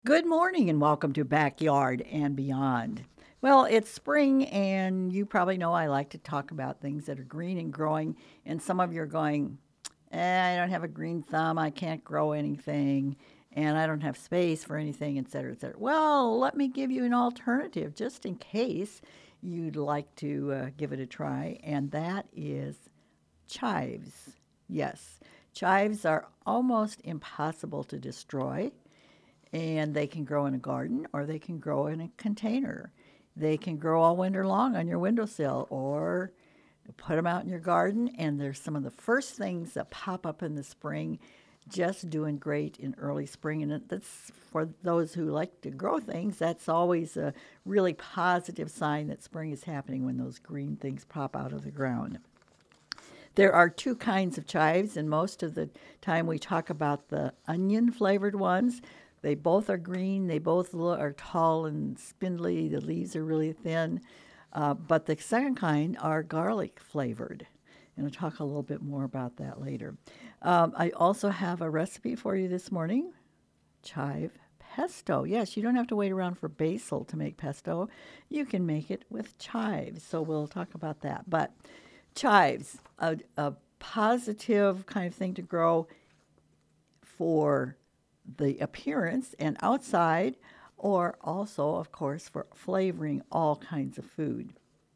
Good morning and welcome to Backyard and Beyond. Well, it's spring, and you probably know I like to talk about things that are green and growing. And some of you are going, I don't have a green thumb, I can't grow anything, and I don't have space for anything, et cetera, et cetera. Well, let me give you an alternative just in case you'd like to give it a try, and that is chives. Yes, chives are almost impossible to destroy, and they can grow in a garden or they can grow in a container. They can grow all winter long on your windowsill or put them out in your garden, and they're some of the first things that pop up in the spring, just doing great in early spring. And that's for those who like to grow things, that's always a really positive sign that spring is happening when those green things pop out of the ground. There are two kinds of chives, and most of the time we talk about the onion flavored ones. They both are green, they both are tall and spindly, the leaves are really thin. But the second kind are garlic flavored. And I'll talk a little bit more about that later. I also have a recipe for you this morning, chive pesto. Yes, you don't have to wait around for basil to make pesto. You can make it with chives. So we'll talk about that. But chives, a positive kind of thing to grow for the appearance and outside, or also, of course, for flavoring all kinds of food.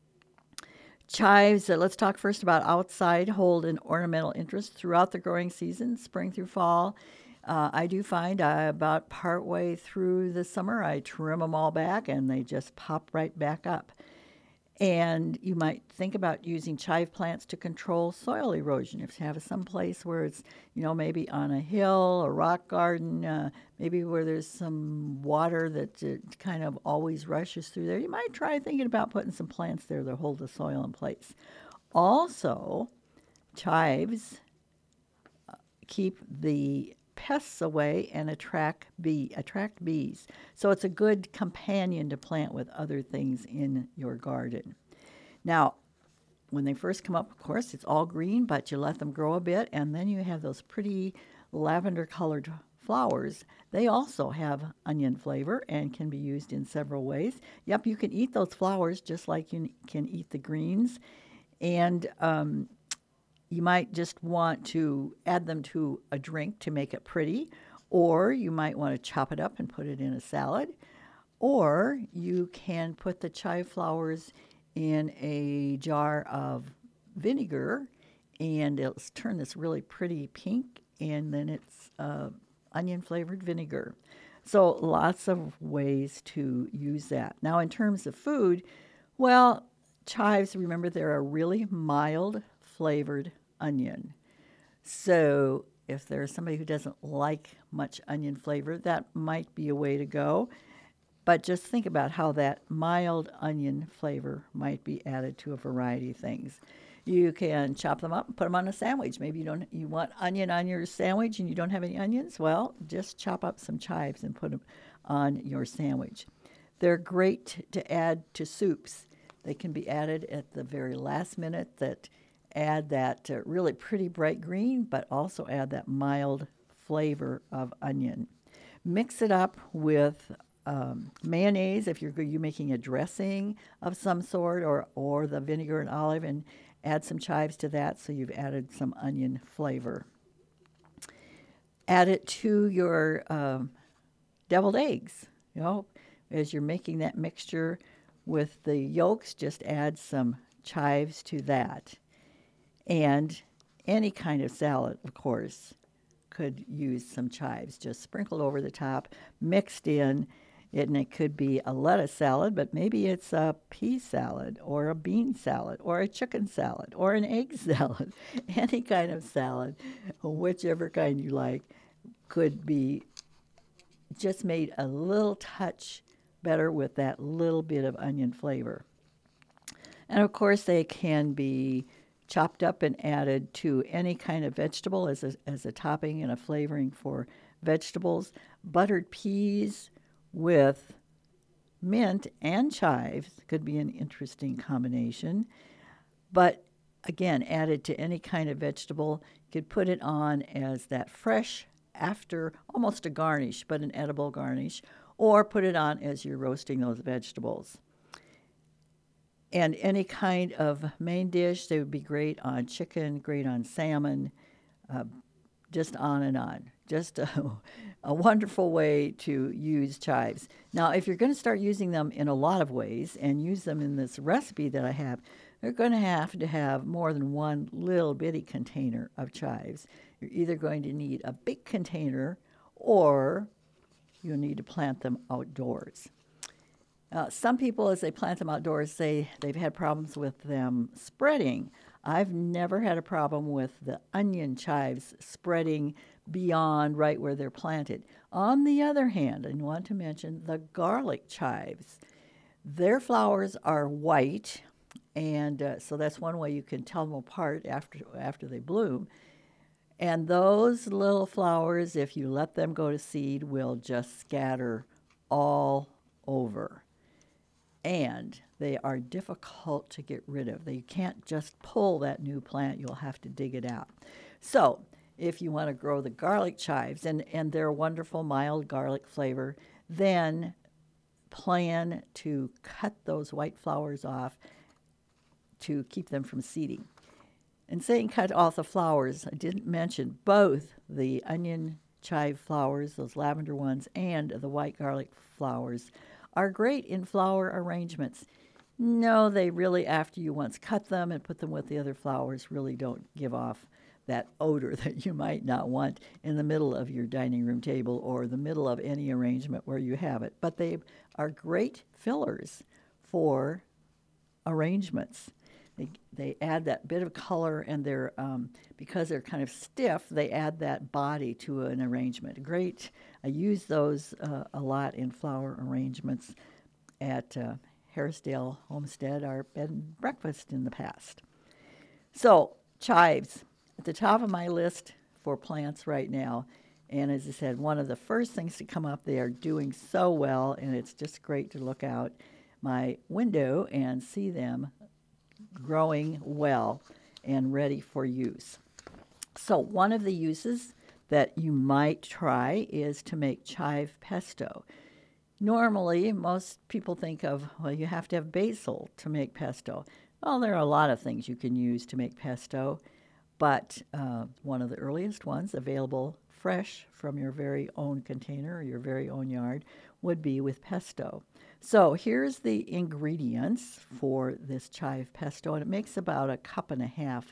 Chives, let's talk first about outside, hold an ornamental interest throughout the growing season, spring through fall. I do find about partway through the summer, I trim them all back and they just pop right back up. And you might think about using chive plants to control soil erosion. If you have some place where it's, maybe on a hill, a rock garden, maybe where there's some water that kind of always rushes through there, you might try thinking about putting some plants there to hold the soil in place. Also, chives keep the pests away and attract bees. So it's a good companion to plant with other things in your garden. Now, when they first come up, of course, it's all green, but you let them grow a bit, and then you have those pretty lavender colored flowers. They also have onion flavor and can be used in several ways. Yep, you can eat those flowers just like you can eat the greens. And you might just want to add them to a drink to make it pretty, or you might want to chop it up and put it in a salad, or you can put the chive flowers in a jar of vinegar and it'll turn this really pretty pink, and then it's onion flavored vinegar. So lots of ways to use that. Now, in terms of food, well, chives, remember, they're a really mild flavored onion. So if there's somebody who doesn't like much onion flavor, that might be a way to go. But just think about how that mild onion flavor might be added to a variety of things. You can chop them up and put them on a sandwich. Maybe you want onion on your sandwich and you don't have any onions. Well, just chop up some chives and put them on your sandwich. They're great to add to soups. They can be added at the very last minute that add that really pretty bright green, but also add that mild flavor of onion. Mix it up with mayonnaise if you're making a dressing of some sort, or the vinegar and olive, and add some chives to that so you've added some onion flavor. Add it to your deviled eggs. As you're making that mixture with the yolks, just add some chives to that. And any kind of salad, of course, could use some chives just sprinkled over the top, mixed in. And it could be a lettuce salad, but maybe it's a pea salad or a bean salad or a chicken salad or an egg salad. Any kind of salad, whichever kind you like, could be just made a little touch better with that little bit of onion flavor. And of course, they can be chopped up and added to any kind of vegetable as a topping and a flavoring for vegetables. Buttered peas with mint and chives could be an interesting combination. But again, added to any kind of vegetable, you could put it on as that fresh after, almost a garnish, but an edible garnish, or put it on as you're roasting those vegetables. And any kind of main dish, they would be great on chicken, great on salmon, just on and on. Just a wonderful way to use chives. Now, if you're going to start using them in a lot of ways and use them in this recipe that I have, you're going to have more than one little bitty container of chives. You're either going to need a big container or you'll need to plant them outdoors. Some people, as they plant them outdoors, say they've had problems with them spreading. I've never had a problem with the onion chives spreading beyond right where they're planted. On the other hand, I want to mention the garlic chives. Their flowers are white, and so that's one way you can tell them apart after they bloom. And those little flowers, if you let them go to seed, will just scatter all over. And they are difficult to get rid of. You can't just pull that new plant. You'll have to dig it out. So if you want to grow the garlic chives, and they're a wonderful mild garlic flavor, then plan to cut those white flowers off to keep them from seeding. And saying cut off the flowers, I didn't mention both the onion chive flowers, those lavender ones, and the white garlic flowers are great in flower arrangements. No, they really, after you once cut them and put them with the other flowers, really don't give off that odor that you might not want in the middle of your dining room table or the middle of any arrangement where you have it. But they are great fillers for arrangements. They add that bit of color, and they're because they're kind of stiff, they add that body to an arrangement. Great. I use those a lot in flower arrangements at Harrisdale Homestead, our bed and breakfast in the past. So chives, at the top of my list for plants right now. And as I said, one of the first things to come up, they are doing so well, and it's just great to look out my window and see them growing well and ready for use. So one of the uses that you might try is to make chive pesto. Normally, most people think of, well, you have to have basil to make pesto. Well, there are a lot of things you can use to make pesto, but one of the earliest ones available fresh from your very own container or your very own yard would be with pesto. So here's the ingredients for this chive pesto, and it makes about 1.5 cups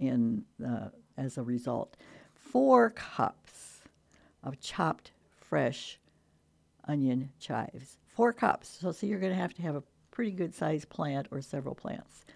as a result. 4 cups of chopped fresh onion chives. 4 cups. So you're going to have a pretty good sized plant or several plants.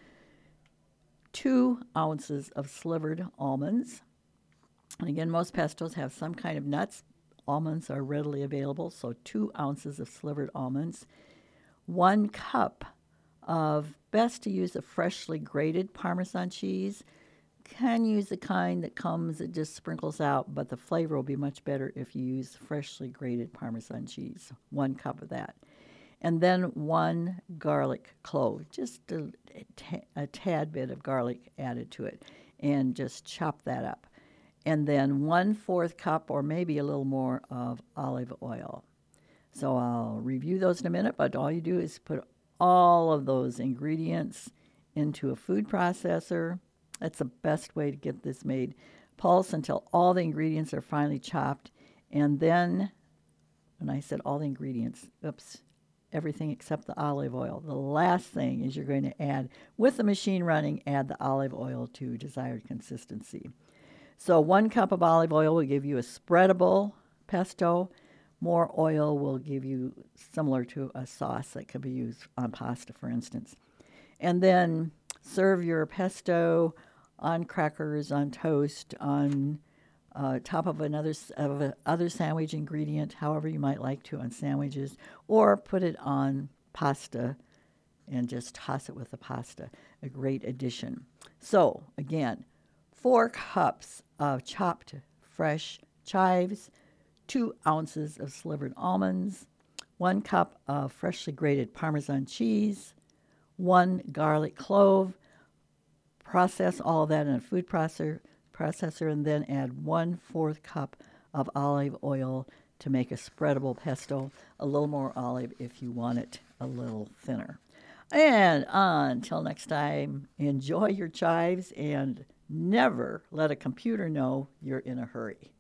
2 ounces of slivered almonds. And again, most pestos have some kind of nuts. Almonds are readily available, so 2 ounces of slivered almonds. 1 cup of, best to use a freshly grated Parmesan cheese. Can use the kind that comes, it just sprinkles out, but the flavor will be much better if you use freshly grated Parmesan cheese. 1 cup of that. And then 1 garlic clove, just a tad bit of garlic added to it, and just chop that up. And then 1/4 cup or maybe a little more of olive oil. So I'll review those in a minute, but all you do is put all of those ingredients into a food processor. That's the best way to get this made. Pulse until all the ingredients are finely chopped. And then, when I said all the ingredients, everything except the olive oil. The last thing is you're going to add, with the machine running, add the olive oil to desired consistency. So 1 cup of olive oil will give you a spreadable pesto. More oil will give you similar to a sauce that could be used on pasta, for instance. And then serve your pesto on crackers, on toast, on top of other sandwich ingredient, however you might like to on sandwiches, or put it on pasta and just toss it with the pasta. A great addition. So again, 4 cups of chopped fresh chives, 2 ounces of slivered almonds, 1 cup of freshly grated Parmesan cheese, 1 garlic clove. Process all of that in a food processor, and then add 1/4 cup of olive oil to make a spreadable pesto. A little more olive if you want it a little thinner. And until next time, enjoy your chives and never let a computer know you're in a hurry.